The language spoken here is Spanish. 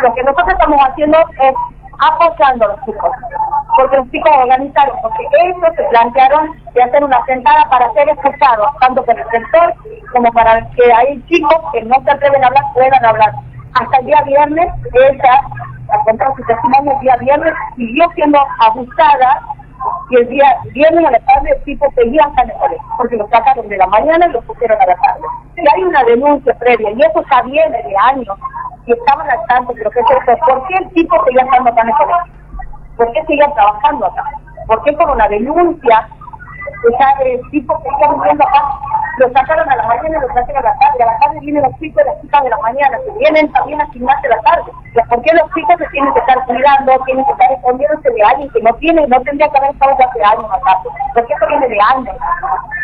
Lo que nosotros estamos haciendo es apoyando a los chicos, porque los chicos organizaron, porque ellos se plantearon de hacer una sentada para ser escuchados, tanto por el sector como para que hay chicos que no se atreven a hablar, puedan hablar. Hasta el día viernes, ella, a contar su testimonio, el día viernes siguió siendo abusada, y el día viernes a la tarde el tipo seguía hasta en el colegio, porque lo sacaron de la mañana y lo pusieron a la tarde. Y hay una denuncia previa, y eso ya viene de años, y estaban al tanto, pero ¿qué es esto? ¿Por qué el tipo seguía estando acá en el colegio? ¿Por qué seguía trabajando acá? ¿Por qué por una denuncia ya el tipo que está viviendo acá, lo sacaron a la mañana y lo trajeron a la tarde vienen los chicos y las chicas de la mañana, que vienen también a gimnasia a la tarde? ¿Por qué los chicos se tienen que estar cuidando, tienen que estar escondiéndose de alguien que no tiene, no tendría que haber estado hace años acá? ¿Por qué esto viene de años?